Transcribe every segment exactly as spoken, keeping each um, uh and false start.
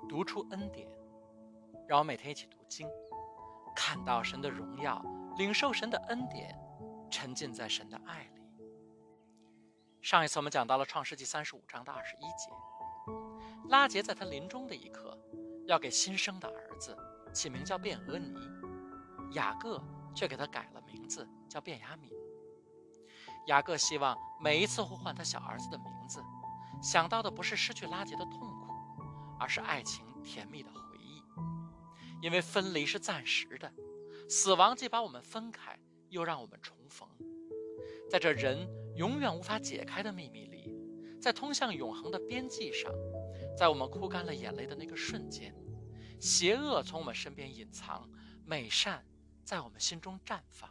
读出恩典，让我每天一起读经，看到神的荣耀，领受神的恩典，沉浸在神的爱里。上一次我们讲到了创世纪三十五章的二十一节，拉结在他临终的一刻，要给新生的儿子起名叫便俄尼，雅各却给他改了名字叫便雅悯。雅各希望每一次呼唤他小儿子的名字，想到的不是失去拉结的痛苦，而是爱情甜蜜的回忆。因为分离是暂时的，死亡既把我们分开，又让我们重逢。在这人永远无法解开的秘密里，在通向永恒的边际上，在我们哭干了眼泪的那个瞬间，邪恶从我们身边隐藏，美善在我们心中绽放。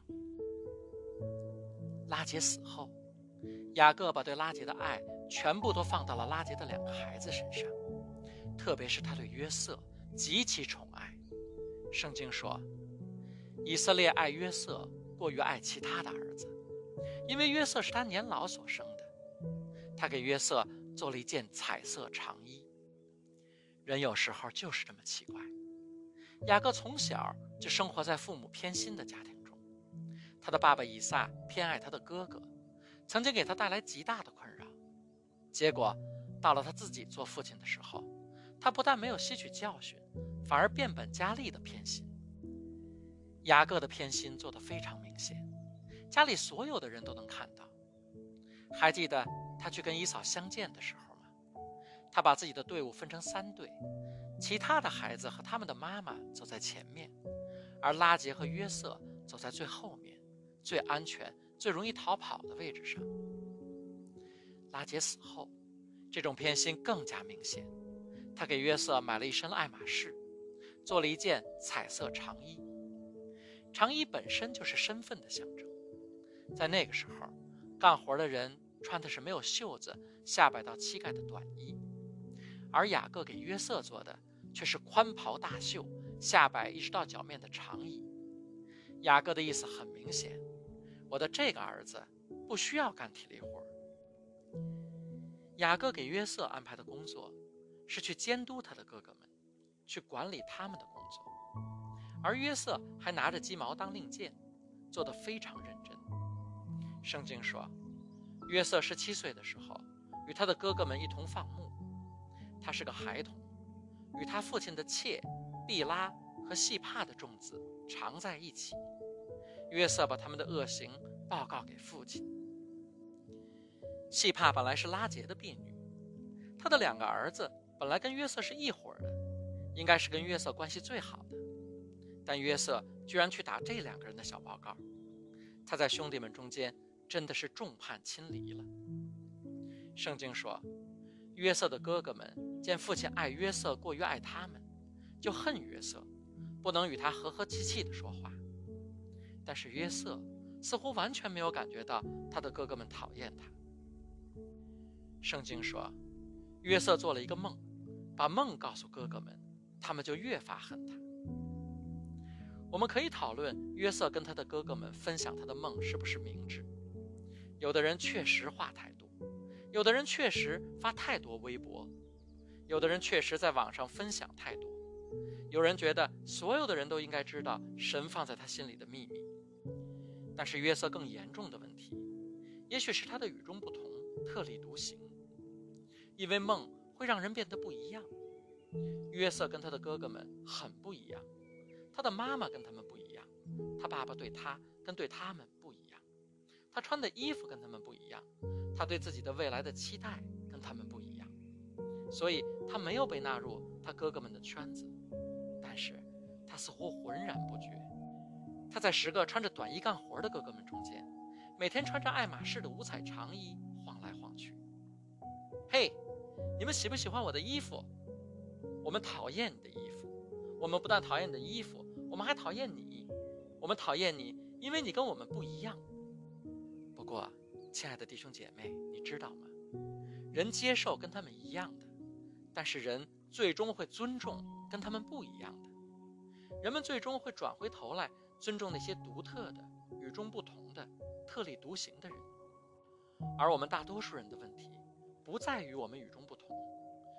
拉结死后，雅各把对拉结的爱全部都放到了拉结的两个孩子身上，特别是他对约瑟极其宠爱。圣经说，以色列爱约瑟过于爱其他的儿子，因为约瑟是他年老所生的。他给约瑟做了一件彩色长衣。人有时候就是这么奇怪，雅各从小就生活在父母偏心的家庭中，他的爸爸以撒偏爱他的哥哥，曾经给他带来极大的困扰。结果到了他自己做父亲的时候，他不但没有吸取教训，反而变本加厉的偏心。雅各的偏心做得非常明显，家里所有的人都能看到。还记得他去跟以扫相见的时候吗？他把自己的队伍分成三队，其他的孩子和他们的妈妈走在前面，而拉结和约瑟走在最后面，最安全、最容易逃跑的位置上。拉结死后，这种偏心更加明显。他给约瑟买了一身爱马仕，做了一件彩色长衣。长衣本身就是身份的象征，在那个时候，干活的人穿的是没有袖子、下摆到膝盖的短衣，而雅各给约瑟做的却是宽袍大袖、下摆一直到脚面的长衣。雅各的意思很明显，我的这个儿子不需要干体力活。雅各给约瑟安排的工作是去监督他的哥哥们，去管理他们的工作，而约瑟还拿着鸡毛当令箭，做得非常认真。圣经说，约瑟十七岁的时候，与他的哥哥们一同放牧。他是个孩童，与他父亲的妾毕拉和细帕的众子常在一起。约瑟把他们的恶行报告给父亲。细帕本来是拉结的婢女，他的两个儿子本来跟约瑟是一伙的，应该是跟约瑟关系最好的，但约瑟居然去打这两个人的小报告。他在兄弟们中间真的是众叛亲离了。圣经说，约瑟的哥哥们见父亲爱约瑟过于爱他们，就恨约瑟，不能与他和和气气地说话。但是约瑟似乎完全没有感觉到他的哥哥们讨厌他。圣经说，约瑟做了一个梦，把梦告诉哥哥们，他们就越发恨他。我们可以讨论约瑟跟他的哥哥们分享他的梦是不是明智。有的人确实话太多，有的人确实发太多微博，有的人确实在网上分享太多，有人觉得所有的人都应该知道神放在他心里的秘密。但是约瑟更严重的问题，也许是他的与众不同，特立独行。因为梦会让人变得不一样。约瑟跟他的哥哥们很不一样，他的妈妈跟他们不一样，他爸爸对他跟对他们不一样，他穿的衣服跟他们不一样，他对自己的未来的期待跟他们不一样，所以他没有被纳入他哥哥们的圈子。但是他似乎浑然不觉，他在十个穿着短衣干活的哥哥们中间，每天穿着爱马仕的五彩长衣晃来晃去。嘿，你们喜不喜欢我的衣服？我们讨厌你的衣服。我们不但讨厌你的衣服，我们还讨厌你。我们讨厌你，因为你跟我们不一样。不过，亲爱的弟兄姐妹，你知道吗？人接受跟他们一样的，但是人最终会尊重跟他们不一样的。人们最终会转回头来尊重那些独特的、与众不同的、特立独行的人。而我们大多数人的问题不在于我们与众不同，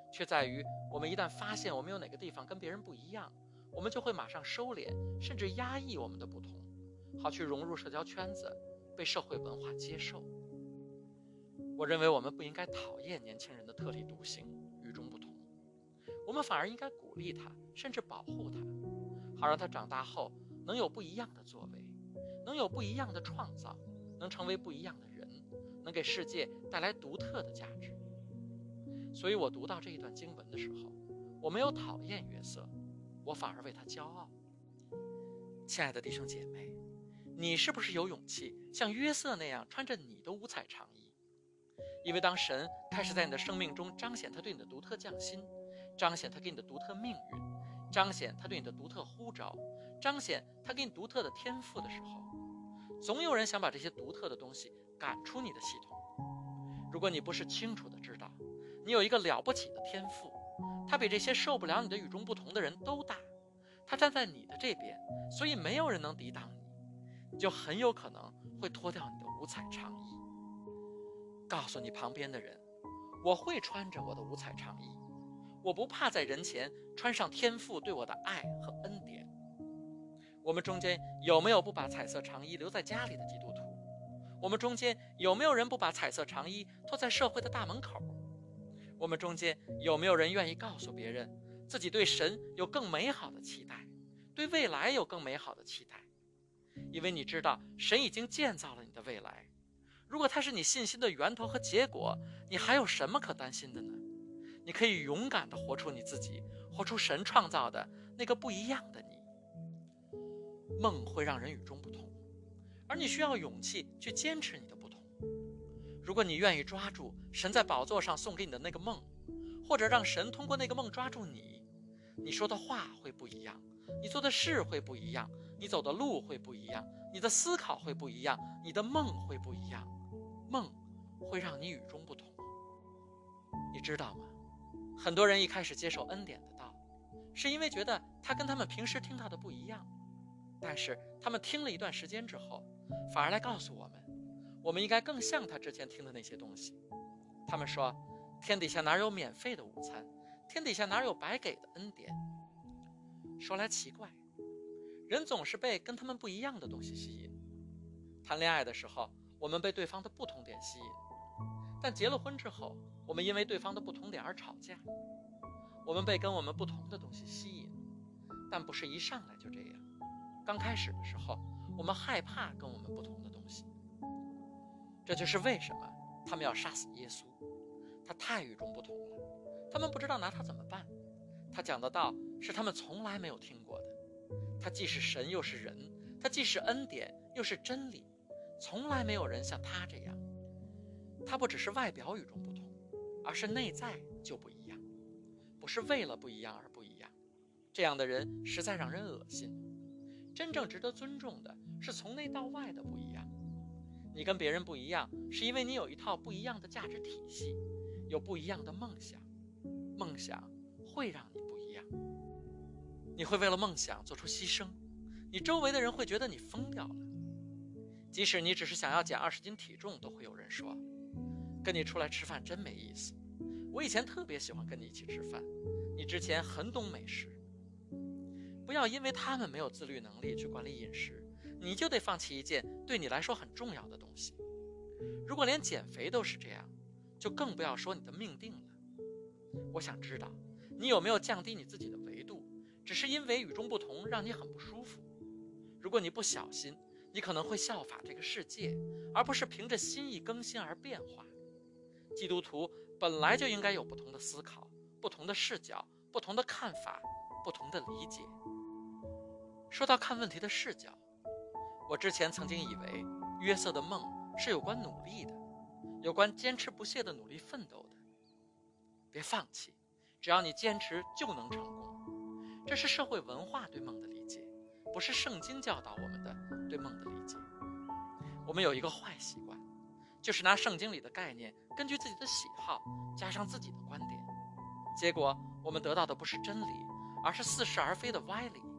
却在于我们一旦发现我们有哪个地方跟别人不一样，我们就会马上收敛，甚至压抑我们的不同，好去融入社交圈子，被社会文化接受。我认为我们不应该讨厌年轻人的特立独行、与众不同，我们反而应该鼓励他，甚至保护他，好让他长大后能有不一样的作为，能有不一样的创造，能成为不一样的人，能给世界带来独特的价值。所以我读到这一段经文的时候，我没有讨厌约瑟，我反而为他骄傲。亲爱的弟兄姐妹，你是不是有勇气像约瑟那样穿着你的五彩长衣？因为当神开始在你的生命中彰显他对你的独特匠心，彰显他给你的独特命运，彰显他对你的独特呼召，彰显他给你独特的天赋的时候，总有人想把这些独特的东西赶出你的系统。如果你不是清楚地知道你有一个了不起的天赋，他比这些受不了你的与众不同的人都大，他站在你的这边，所以没有人能抵挡你，你就很有可能会脱掉你的五彩长衣。告诉你旁边的人，我会穿着我的五彩长衣，我不怕在人前穿上天父对我的爱和恩典。我们中间有没有不把彩色长衣留在家里的基督徒？我们中间有没有人不把彩色长衣拖在社会的大门口？我们中间有没有人愿意告诉别人自己对神有更美好的期待，对未来有更美好的期待？因为你知道神已经建造了你的未来，如果它是你信心的源头和结果，你还有什么可担心的呢？你可以勇敢地活出你自己，活出神创造的那个不一样的你。梦会让人与众不同，而你需要勇气去坚持你的不同。如果你愿意抓住神在宝座上送给你的那个梦，或者让神通过那个梦抓住你，你说的话会不一样，你做的事会不一样，你走的路会不一样，你的思考会不一样，你的梦会不一样。梦会让你与众不同。你知道吗？很多人一开始接受恩典的道，是因为觉得他跟他们平时听到的不一样，但是他们听了一段时间之后，反而来告诉我们，我们应该更像他之前听的那些东西。他们说，天底下哪有免费的午餐，天底下哪有白给的恩典。说来奇怪，人总是被跟他们不一样的东西吸引。谈恋爱的时候，我们被对方的不同点吸引，但结了婚之后，我们因为对方的不同点而吵架。我们被跟我们不同的东西吸引，但不是一上来就这样。刚开始的时候，我们害怕跟我们不同的东西。这就是为什么他们要杀死耶稣，他太与众不同了，他们不知道拿他怎么办。他讲的道是他们从来没有听过的，他既是神又是人，他既是恩典又是真理，从来没有人像他这样。他不只是外表与众不同，而是内在就不一样，不是为了不一样而不一样。这样的人实在让人恶心。真正值得尊重的是从内到外的不一样。你跟别人不一样，是因为你有一套不一样的价值体系，有不一样的梦想。梦想会让你不一样，你会为了梦想做出牺牲，你周围的人会觉得你疯掉了。即使你只是想要减二十斤体重，都会有人说，跟你出来吃饭真没意思，我以前特别喜欢跟你一起吃饭，你之前很懂美食。不要因为他们没有自律能力去管理饮食，你就得放弃一件对你来说很重要的东西。如果连减肥都是这样，就更不要说你的命定了。我想知道你有没有降低你自己的维度，只是因为与众不同让你很不舒服。如果你不小心，你可能会效法这个世界，而不是凭着心意更新而变化。基督徒本来就应该有不同的思考，不同的视角，不同的看法，不同的理解。说到看问题的视角，我之前曾经以为约瑟的梦是有关努力的，有关坚持不懈的努力奋斗的。别放弃，只要你坚持就能成功。这是社会文化对梦的理解，不是圣经教导我们的对梦的理解。我们有一个坏习惯，就是拿圣经里的概念，根据自己的喜好加上自己的观点，结果我们得到的不是真理，而是似是而非的歪理。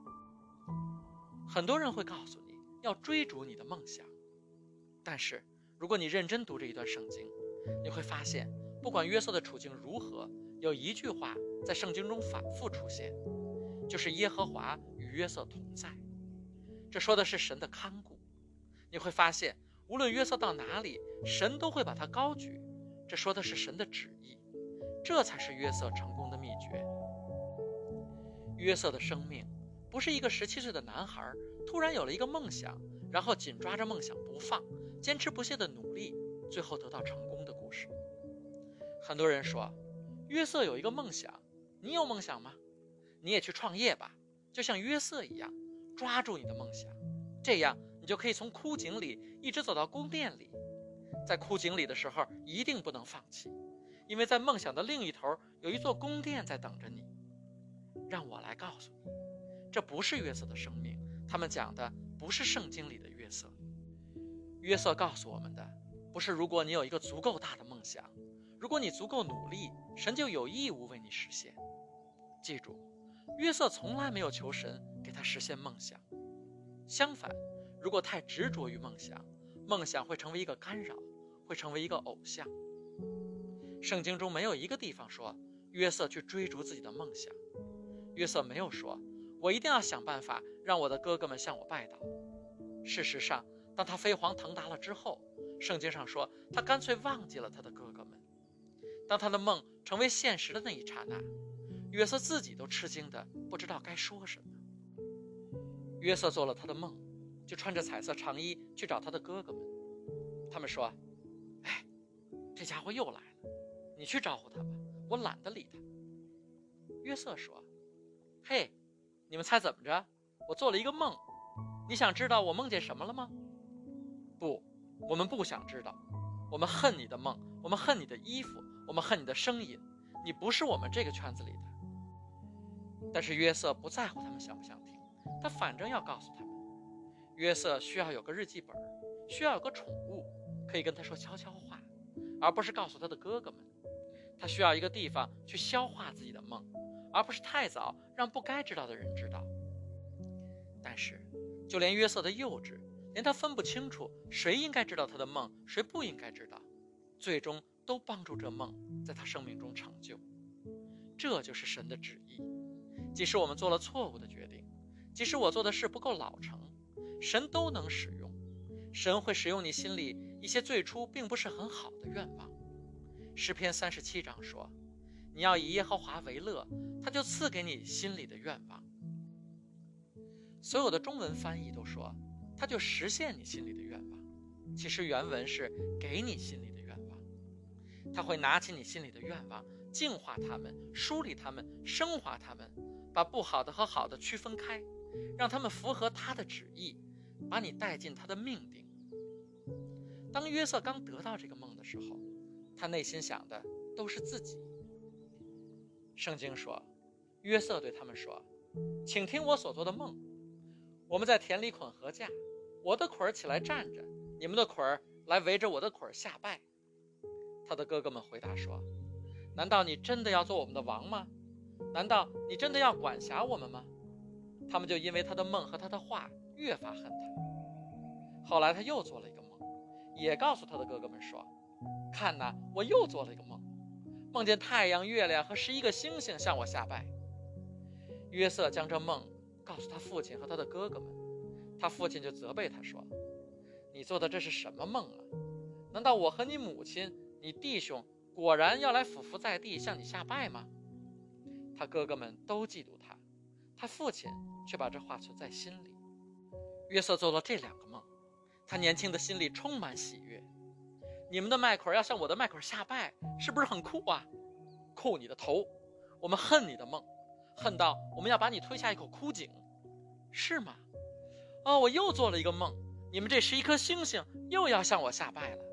很多人会告诉你要追逐你的梦想，但是如果你认真读这一段圣经，你会发现不管约瑟的处境如何，有一句话在圣经中反复出现，就是耶和华与约瑟同在。这说的是神的看顾。你会发现，无论约瑟到哪里，神都会把他高举，这说的是神的旨意。这才是约瑟成功的秘诀。约瑟的生命不是一个十七岁的男孩突然有了一个梦想，然后紧抓着梦想不放，坚持不懈的努力，最后得到成功的故事。很多人说，约瑟有一个梦想，你有梦想吗？你也去创业吧，就像约瑟一样，抓住你的梦想，这样你就可以从枯井里一直走到宫殿里。在枯井里的时候一定不能放弃，因为在梦想的另一头有一座宫殿在等着你。让我来告诉你，这不是约瑟的生命，他们讲的不是圣经里的约瑟。约瑟告诉我们的不是如果你有一个足够大的梦想，如果你足够努力，神就有义务为你实现。记住，约瑟从来没有求神给他实现梦想。相反，如果太执着于梦想，梦想会成为一个干扰，会成为一个偶像。圣经中没有一个地方说约瑟去追逐自己的梦想。约瑟没有说，我一定要想办法让我的哥哥们向我拜倒。事实上，当他飞黄腾达了之后，圣经上说他干脆忘记了他的哥哥们。当他的梦成为现实的那一刹那，约瑟自己都吃惊的不知道该说什么。约瑟做了他的梦，就穿着彩色长衣去找他的哥哥们。他们说，哎，这家伙又来了，你去招呼他吧，我懒得理他。约瑟说，嘿，你们猜怎么着？我做了一个梦，你想知道我梦见什么了吗？不，我们不想知道。我们恨你的梦，我们恨你的衣服，我们恨你的声音，你不是我们这个圈子里的。但是约瑟不在乎他们想不想听，他反正要告诉他们。约瑟需要有个日记本，需要有个宠物，可以跟他说悄悄话，而不是告诉他的哥哥们。他需要一个地方去消化自己的梦，而不是太早让不该知道的人知道。但是就连约瑟的幼稚，连他分不清楚谁应该知道他的梦，谁不应该知道，最终都帮助这梦在他生命中成就。这就是神的旨意。即使我们做了错误的决定，即使我做的事不够老成，神都能使用。神会使用你心里一些最初并不是很好的愿望。诗篇三十七章说，你要以耶和华为乐，他就赐给你心里的愿望。所有的中文翻译都说他就实现你心里的愿望，其实原文是给你心里的愿望。他会拿起你心里的愿望，净化它们，梳理它们，升华它们，把不好的和好的区分开，让它们符合他的旨意，把你带进他的命定。当约瑟刚得到这个梦的时候，他内心想的都是自己。圣经说，约瑟对他们说，请听我所做的梦。我们在田里捆禾架，我的捆儿起来站着，你们的捆儿来围着我的捆儿下拜。他的哥哥们回答说，难道你真的要做我们的王吗？难道你真的要管辖我们吗？他们就因为他的梦和他的话越发恨他。后来他又做了一个梦，也告诉他的哥哥们说，看哪，我又做了一个梦，梦见太阳、月亮和十一个星星向我下拜。约瑟将这梦告诉他父亲和他的哥哥们，他父亲就责备他说，你做的这是什么梦啊？难道我和你母亲、你弟兄果然要来俯伏在地向你下拜吗？他哥哥们都嫉妒他，他父亲却把这话存在心里。约瑟做了这两个梦，他年轻的心里充满喜悦。你们的麦捆要向我的麦捆下拜，是不是很酷啊？酷你的头！我们恨你的梦，恨到我们要把你推下一口枯井，是吗？哦，我又做了一个梦，你们这十一颗星星又要向我下拜了。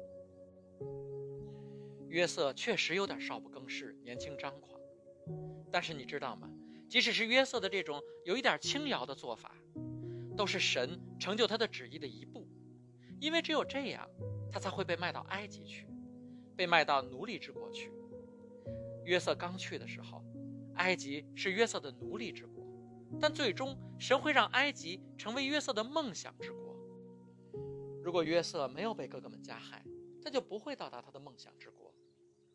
约瑟确实有点少不更事，年轻张狂。但是你知道吗？即使是约瑟的这种有一点轻摇的做法，都是神成就他的旨意的一步。因为只有这样，他才会被卖到埃及去，被卖到奴隶之国去。约瑟刚去的时候，埃及是约瑟的奴隶之国，但最终神会让埃及成为约瑟的梦想之国。如果约瑟没有被哥哥们加害，他就不会到达他的梦想之国。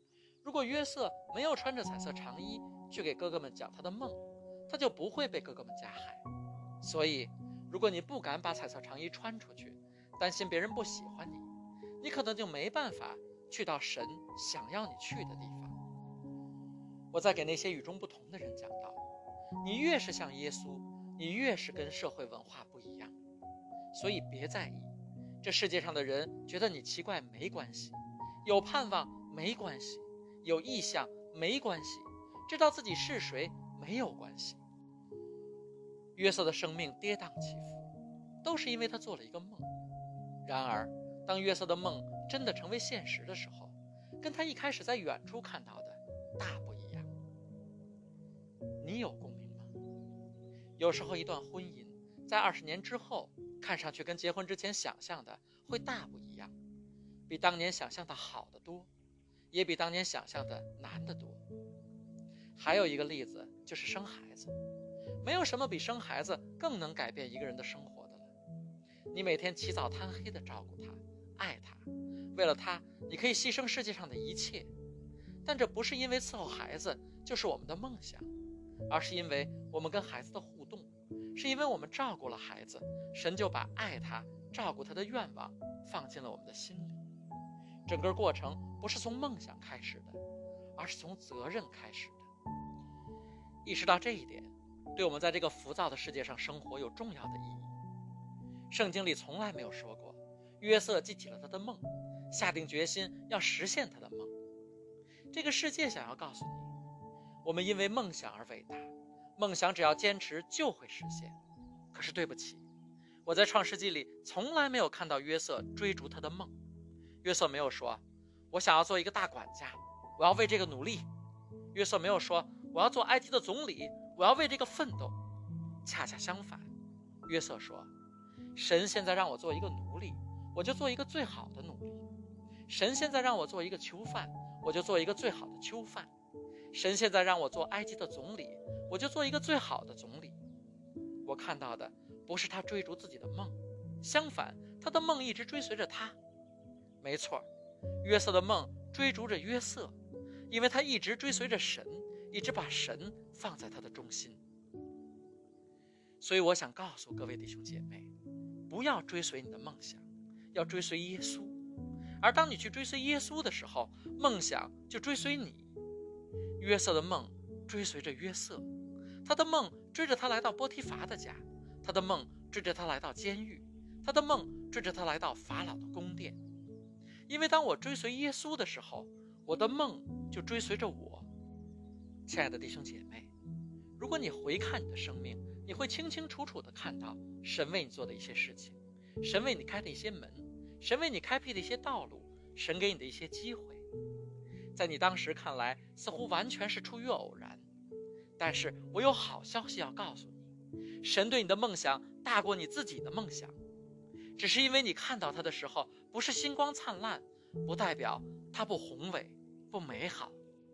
如果约瑟没有穿着彩色长衣去给哥哥们讲他的梦，他就不会被哥哥们加害。所以，如果你不敢把彩色长衣穿出去，担心别人不喜欢你，你可能就没办法去到神想要你去的地方。我在给那些与众不同的人讲道，你越是像耶稣，你越是跟社会文化不一样。所以别在意，这世界上的人觉得你奇怪没关系，有盼望没关系，有意向没关系，知道自己是谁没有关系。约瑟的生命跌宕起伏，都是因为他做了一个梦。然而，当约瑟的梦真的成为现实的时候，跟他一开始在远处看到的大不一样。你有共鸣吗？有时候一段婚姻在二十年之后，看上去跟结婚之前想象的会大不一样，比当年想象的好得多，也比当年想象的难得多。还有一个例子就是生孩子，没有什么比生孩子更能改变一个人的生活的了。你每天起早贪黑地照顾他，爱他，为了他你可以牺牲世界上的一切，但这不是因为伺候孩子就是我们的梦想，而是因为我们跟孩子的互动，是因为我们照顾了孩子，神就把爱他照顾他的愿望放进了我们的心里。整个过程不是从梦想开始的，而是从责任开始的。意识到这一点，对我们在这个浮躁的世界上生活有重要的意义。圣经里从来没有说过约瑟记起了他的梦，下定决心要实现他的梦。这个世界想要告诉你，我们因为梦想而伟大，梦想只要坚持就会实现。可是对不起，我在创世纪里从来没有看到约瑟追逐他的梦。约瑟没有说我想要做一个大管家，我要为这个努力。约瑟没有说我要做埃及的总理，我要为这个奋斗。恰恰相反，约瑟说，神现在让我做一个奴隶，我就做一个最好的奴隶。神现在让我做一个囚犯，我就做一个最好的囚犯。神现在让我做埃及的总理，我就做一个最好的总理。我看到的不是他追逐自己的梦，相反，他的梦一直追随着他。没错，约瑟的梦追逐着约瑟，因为他一直追随着神，一直把神放在他的中心。所以我想告诉各位弟兄姐妹，不要追随你的梦想，要追随耶稣。而当你去追随耶稣的时候，梦想就追随你。约瑟的梦追随着约瑟，他的梦追着他来到波提乏的家，他的梦追着他来到监狱，他的梦追着他来到法老的宫殿。因为当我追随耶稣的时候，我的梦就追随着我。亲爱的弟兄姐妹，如果你回看你的生命，你会清清楚楚地看到神为你做的一些事情，神为你开的一些门，神为你开辟的一些道路，神给你的一些机会。在你当时看来似乎完全是出于偶然，但是我有好消息要告诉你，神对你的梦想大过你自己的梦想。只是因为你看到它的时候不是星光灿烂，不代表它不宏伟不美好。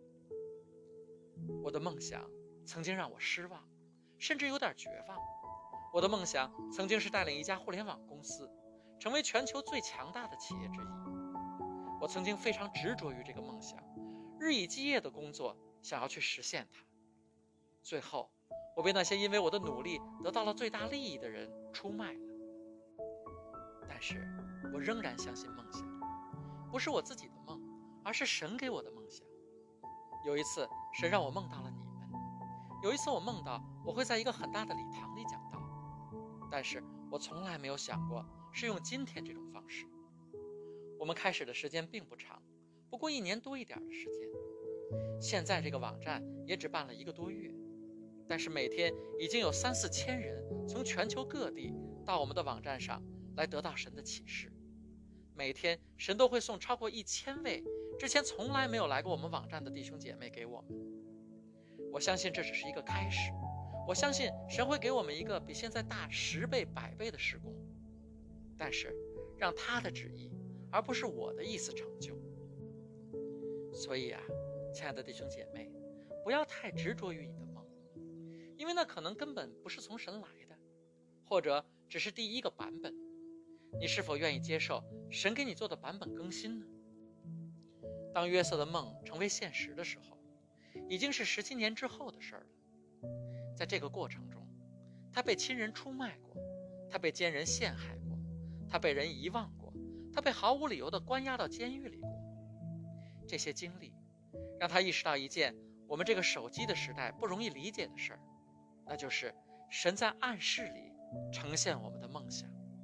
我的梦想曾经让我失望，甚至有点绝望。我的梦想曾经是带领一家互联网公司成为全球最强大的企业之一。我曾经非常执着于这个梦想，日以继夜的工作，想要去实现它。最后我被那些因为我的努力得到了最大利益的人出卖了。但是我仍然相信梦想，不是我自己的梦，而是神给我的梦想。有一次神让我梦到了你们，有一次我梦到我会在一个很大的礼堂里讲道，但是我从来没有想过是用今天这种方式。我们开始的时间并不长，不过一年多一点的时间。现在这个网站也只办了一个多月，但是每天已经有三四千人从全球各地到我们的网站上来得到神的启示。每天神都会送超过一千位之前从来没有来过我们网站的弟兄姐妹给我们。我相信这只是一个开始，我相信神会给我们一个比现在大十倍百倍的事工，但是让他的旨意而不是我的意思成就。所以啊，亲爱的弟兄姐妹，不要太执着于你的梦，因为那可能根本不是从神来的，或者只是第一个版本。你是否愿意接受神给你做的版本更新呢？ 当约瑟的梦成为现实的时候，已经是十七年之后的事儿了。在这个过程中，他被亲人出卖过，他被奸人陷害过，他被人遗忘过，他被毫无理由地关押到监狱里过。这些经历让他意识到一件我们这个手机的时代不容易理解的事儿，那就是神在暗室里呈现我们的梦想。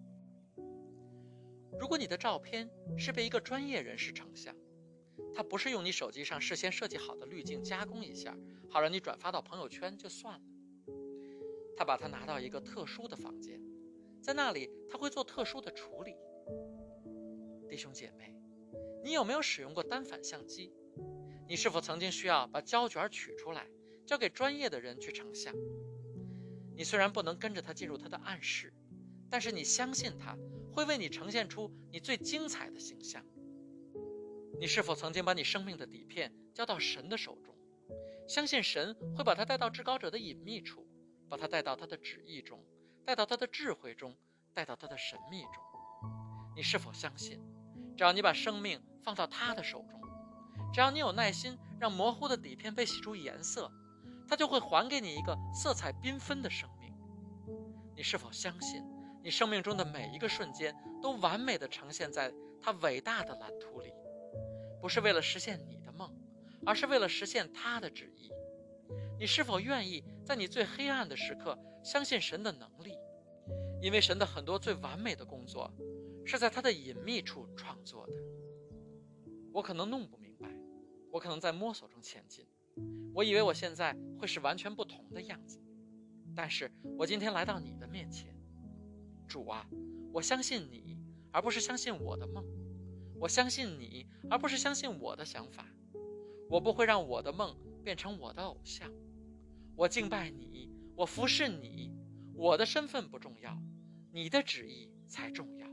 如果你的照片是被一个专业人士成像，他不是用你手机上事先设计好的滤镜加工一下，好让你转发到朋友圈就算了。他把它拿到一个特殊的房间，在那里他会做特殊的处理。弟兄姐妹，你有没有使用过单反相机？你是否曾经需要把胶卷取出来，交给专业的人去成像？你虽然不能跟着他进入他的暗室，但是你相信他会为你呈现出你最精彩的形象。你是否曾经把你生命的底片交到神的手中，相信神会把它带到至高者的隐秘处，把它带到他的旨意中，带到他的智慧中，带到他的神秘中？你是否相信，只要你把生命放到他的手中，只要你有耐心让模糊的底片被洗出颜色，他就会还给你一个色彩缤纷的生命？你是否相信，你生命中的每一个瞬间都完美地呈现在他伟大的蓝图里，不是为了实现你的梦，而是为了实现他的旨意？你是否愿意在你最黑暗的时刻相信神的能力？因为神的很多最完美的工作是在他的隐秘处创作的。我可能弄不明白，我可能在摸索中前进，我以为我现在会是完全不同的样子，但是我今天来到你的面前。主啊，我相信你，而不是相信我的梦。我相信你，而不是相信我的想法。我不会让我的梦变成我的偶像。我敬拜你，我服侍你，我的身份不重要，你的旨意才重要。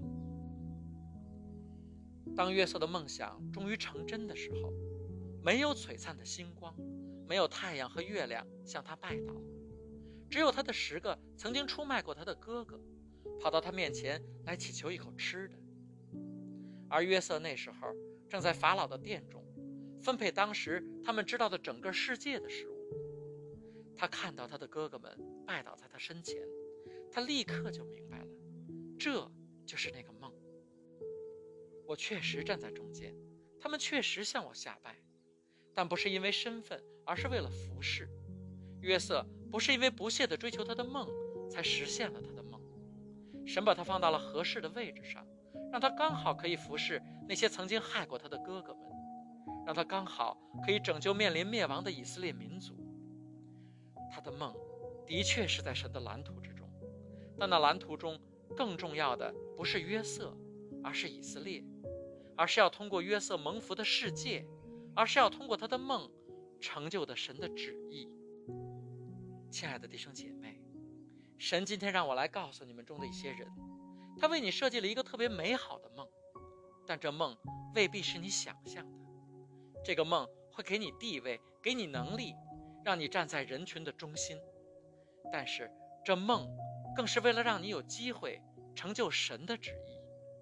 当约瑟的梦想终于成真的时候，没有璀璨的星光，没有太阳和月亮向他拜倒，只有他的十个曾经出卖过他的哥哥跑到他面前来祈求一口吃的。而约瑟那时候正在法老的殿中分配当时他们知道的整个世界的食物。他看到他的哥哥们拜倒在他身前，他立刻就明白了，这就是那个梦。我确实站在中间，他们确实向我下拜，但不是因为身份，而是为了服侍。约瑟不是因为不懈地追求他的梦才实现了他的梦，神把他放到了合适的位置上，让他刚好可以服侍那些曾经害过他的哥哥们，让他刚好可以拯救面临灭亡的以色列民族。他的梦的确是在神的蓝图之中，但那蓝图中更重要的不是约瑟，而是以色列，而是要通过约瑟蒙福的世界，而是要通过他的梦成就的神的旨意。亲爱的弟兄姐妹，神今天让我来告诉你们中的一些人，他为你设计了一个特别美好的梦，但这梦未必是你想象的。这个梦会给你地位，给你能力，让你站在人群的中心，但是这梦更是为了让你有机会成就神的旨意。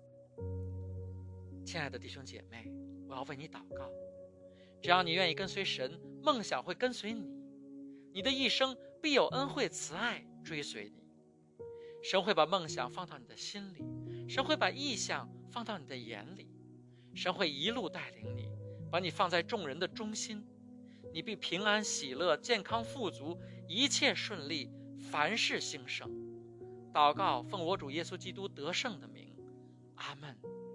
亲爱的弟兄姐妹，我要为你祷告，只要你愿意跟随神，梦想会跟随你，你的一生必有恩惠慈爱追随你。神会把梦想放到你的心里，神会把意象放到你的眼里，神会一路带领你，把你放在众人的中心，你必平安喜乐，健康富足，一切顺利，凡事兴盛。祷告奉我主耶稣基督得胜的名，阿们。